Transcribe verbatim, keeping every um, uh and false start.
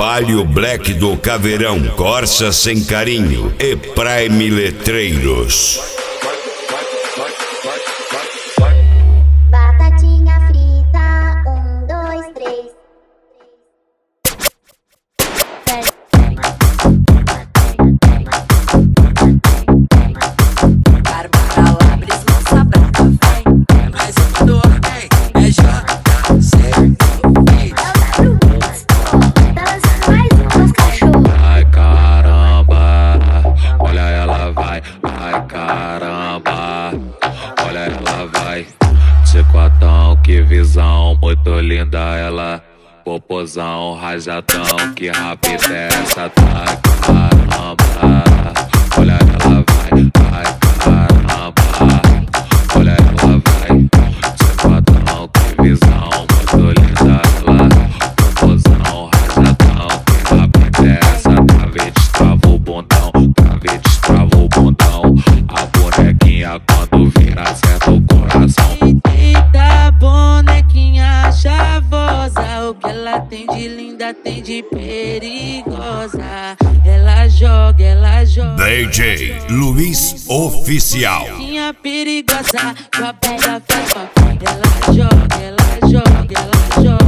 Palio Black do Caveirão, Corsa Sem Carinho e Prime Letreiros. Batatinha frita, um, dois, três. Bárbara Labres, moça brava, vai. É mais uma do ordem, é J C. Ai caramba, olha ela vai. Ai caramba, olha ela vai. Chicotão, que visão, muito linda ela. Popozão, rajadão, que rapidez. Ai caramba, olha ela vai. Ai caramba, olha ela vai. Chicotão, que visão, muito linda ela. Popozão, rajadão, que rapidez. A trave destrava o bundão, trave destrava o bundão. A bonequinha quando vira acerta o coração. Eita, bonequinha chavosa, o que ela tem de linda, tem de perigosa. Ela joga, ela joga. D J Luiz Oficial. Bonequinha perigosa, com a bunda faz papel. Ela joga, ela joga, ela joga.